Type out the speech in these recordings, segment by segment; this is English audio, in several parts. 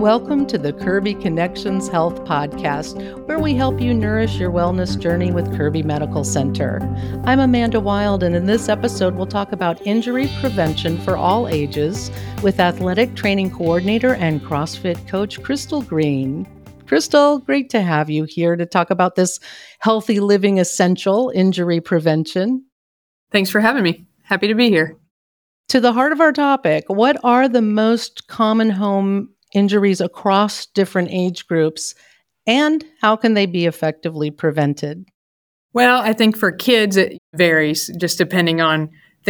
Welcome to the Kirby Connections Health Podcast, where we help you nourish your wellness journey with Kirby Medical Center. I'm Amanda Wild, and in this episode, we'll talk about injury prevention for all ages with athletic training coordinator and CrossFit coach Crystal Green. Crystal, great to have you here to talk about this healthy living essential, injury prevention. Thanks for having me. Happy to be here. To the heart of our topic, what are the most common home injuries across different age groups, and how can they be effectively prevented? Well, I think for kids, it varies just depending on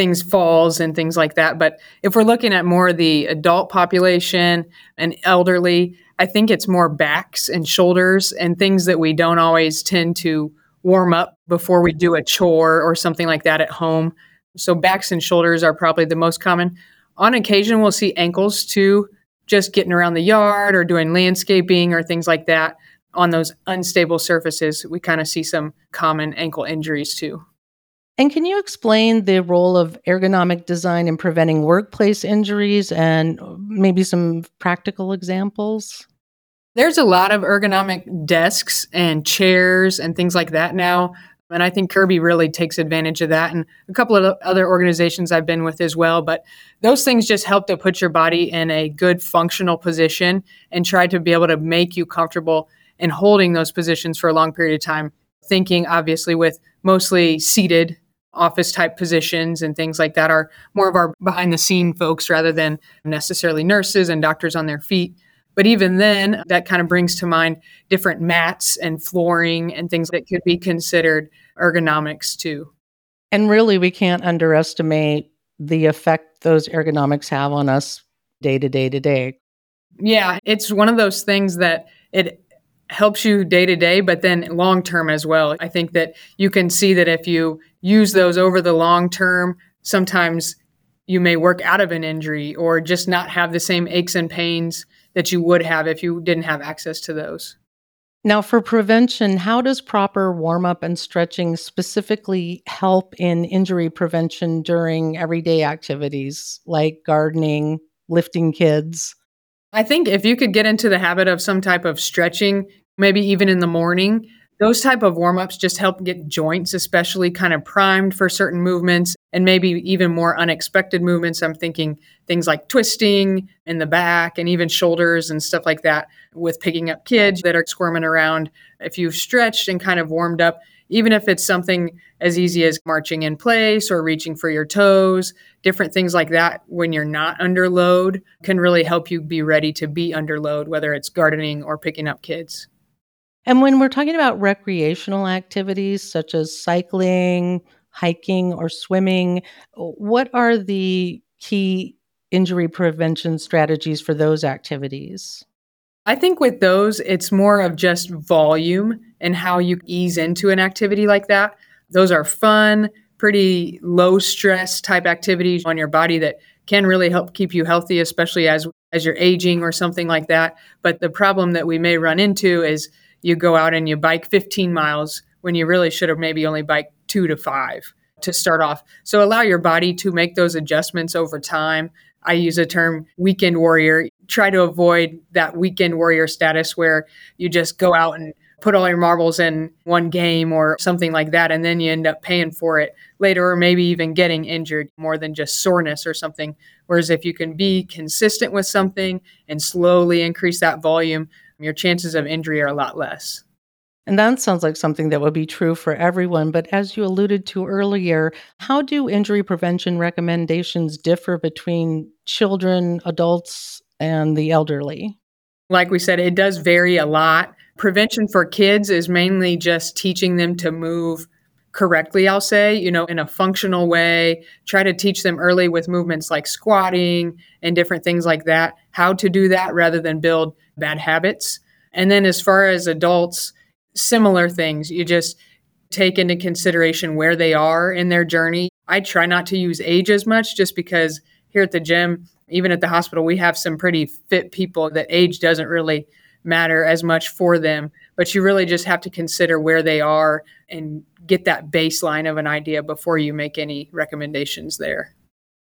falls and things like that. But if we're looking at more the adult population and elderly, I think it's more backs and shoulders and things that we don't always tend to warm up before we do a chore or something like that at home. So backs and shoulders are probably the most common. On occasion, we'll see ankles too, just getting around the yard or doing landscaping or things like that. On those unstable surfaces, we kind of see some common ankle injuries too. And can you explain the role of ergonomic design in preventing workplace injuries and maybe some practical examples? There's a lot of ergonomic desks and chairs and things like that now. And I think Kirby really takes advantage of that, and a couple of other organizations I've been with as well. But those things just help to put your body in a good functional position and try to be able to make you comfortable in holding those positions for a long period of time. Thinking obviously with mostly seated office type positions and things like that are more of our behind the scene folks rather than necessarily nurses and doctors on their feet. But even then, that kind of brings to mind different mats and flooring and things that could be considered ergonomics too. And really, we can't underestimate the effect those ergonomics have on us day to day. Yeah, it's one of those things that it helps you day to day, but then long term as well. I think that you can see that if you use those over the long term, sometimes you may work out of an injury or just not have the same aches and pains that you would have if you didn't have access to those. Now, for prevention, how does proper warm-up and stretching specifically help in injury prevention during everyday activities like gardening, lifting kids? I think if you could get into the habit of some type of stretching, maybe even in the morning, those type of warm-ups just help get joints, especially kind of primed for certain movements and maybe even more unexpected movements. I'm thinking things like twisting in the back and even shoulders and stuff like that with picking up kids that are squirming around. If you've stretched and kind of warmed up, even if it's something as easy as marching in place or reaching for your toes, different things like that when you're not under load can really help you be ready to be under load, whether it's gardening or picking up kids. And when we're talking about recreational activities such as cycling, hiking, or swimming, what are the key injury prevention strategies for those activities? I think with those, it's more of just volume and how you ease into an activity like that. Those are fun, pretty low stress type activities on your body that can really help keep you healthy, especially as you're aging or something like that. But the problem that we may run into is you go out and you bike 15 miles when you really should have maybe only biked 2 to 5 to start off. So allow your body to make those adjustments over time. I use a term weekend warrior. Try to avoid that weekend warrior status where you just go out and put all your marbles in one game or something like that, and then you end up paying for it later or maybe even getting injured more than just soreness or something. Whereas if you can be consistent with something and slowly increase that volume, your chances of injury are a lot less. And that sounds like something that would be true for everyone. But as you alluded to earlier, how do injury prevention recommendations differ between children, adults, and the elderly? Like we said, it does vary a lot. Prevention for kids is mainly just teaching them to move correctly, I'll say, in a functional way. Try to teach them early with movements like squatting and different things like that, how to do that rather than build bad habits. And then as far as adults, similar things. You just take into consideration where they are in their journey. I try not to use age as much just because here at the gym, even at the hospital, we have some pretty fit people that age doesn't really matter as much for them. But you really just have to consider where they are and get that baseline of an idea before you make any recommendations there.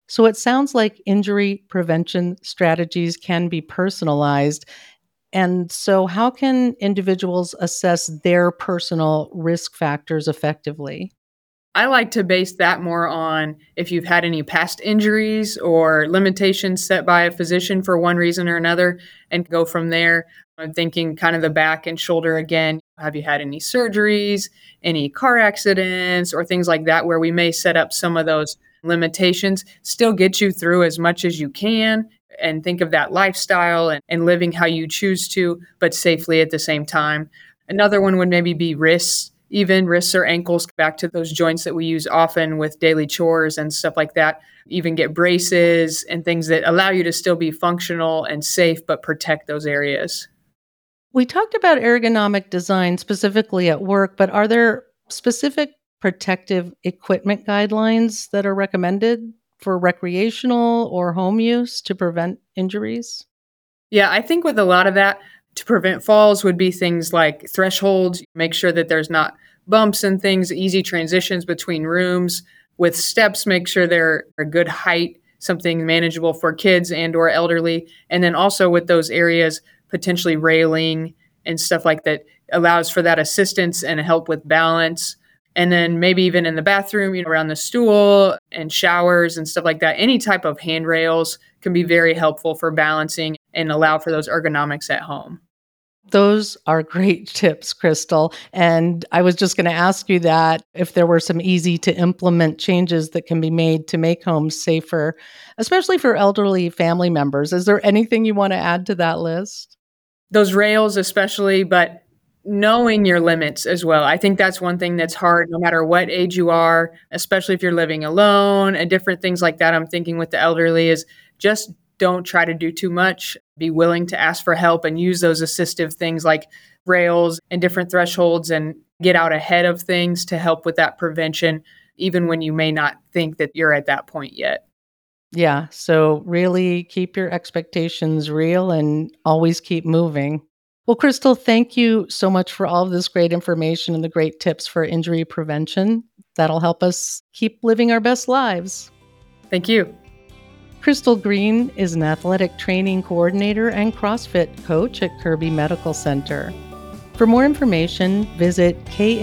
So it sounds like injury prevention strategies can be personalized. And so, how can individuals assess their personal risk factors effectively? I like to base that more on if you've had any past injuries or limitations set by a physician for one reason or another and go from there. I'm thinking kind of the back and shoulder again. Have you had any surgeries, any car accidents, or things like that where we may set up some of those limitations, still get you through as much as you can and think of that lifestyle and living how you choose to, but safely at the same time. Another one would maybe be wrists, even wrists or ankles, back to those joints that we use often with daily chores and stuff like that. Even get braces and things that allow you to still be functional and safe, but protect those areas. We talked about ergonomic design specifically at work, but are there specific protective equipment guidelines that are recommended for recreational or home use to prevent injuries? Yeah, I think with a lot of that, to prevent falls would be things like thresholds, make sure that there's not bumps and things, easy transitions between rooms. With steps, make sure they're a good height, something manageable for kids and or elderly. And then also with those areas, potentially railing and stuff like that allows for that assistance and help with balance. And then maybe even in the bathroom, around the stool and showers and stuff like that, any type of handrails can be very helpful for balancing and allow for those ergonomics at home. Those are great tips, Crystal. And I was just going to ask you that if there were some easy to implement changes that can be made to make homes safer, especially for elderly family members. Is there anything you want to add to that list? Those rails, especially, but knowing your limits as well. I think that's one thing that's hard no matter what age you are, especially if you're living alone and different things like that. I'm thinking with the elderly is just don't try to do too much. Be willing to ask for help and use those assistive things like rails and different thresholds and get out ahead of things to help with that prevention, even when you may not think that you're at that point yet. Yeah. So really keep your expectations real and always keep moving. Well, Crystal, thank you so much for all of this great information and the great tips for injury prevention. That'll help us keep living our best lives. Thank you. Crystal Green is an athletic training coordinator and CrossFit coach at Kirby Medical Center. For more information, visit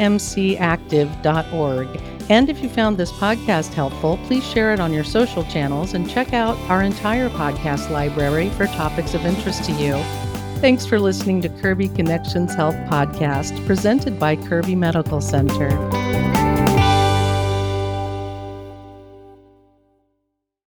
kmcactive.org. And if you found this podcast helpful, please share it on your social channels and check out our entire podcast library for topics of interest to you. Thanks for listening to Kirby Connections Health Podcast, presented by Kirby Medical Center.